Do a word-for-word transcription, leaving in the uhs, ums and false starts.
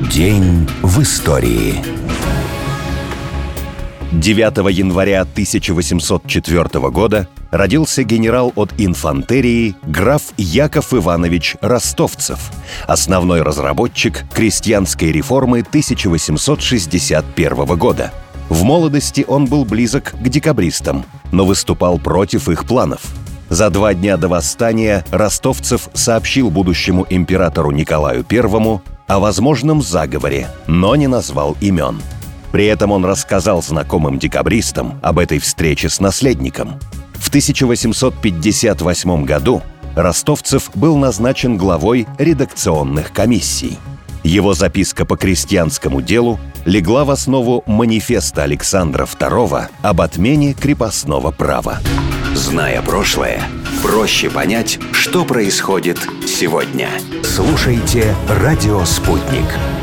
День в истории. девятого января тысяча восемьсот четвёртого года родился генерал от инфантерии граф Яков Иванович Ростовцев, основной разработчик крестьянской реформы тысяча восемьсот шестьдесят первого года. В молодости он был близок к декабристам, но выступал против их планов. За два дня до восстания Ростовцев сообщил будущему императору Николаю Первому о возможном заговоре, но не назвал имен. При этом он рассказал знакомым декабристам об этой встрече с наследником. В тысяча восемьсот пятьдесят восьмом году Ростовцев был назначен главой редакционных комиссий. Его записка по крестьянскому делу легла в основу манифеста Александра Второго об отмене крепостного права. Зная прошлое, проще понять, что происходит сегодня. Слушайте «Радио Спутник».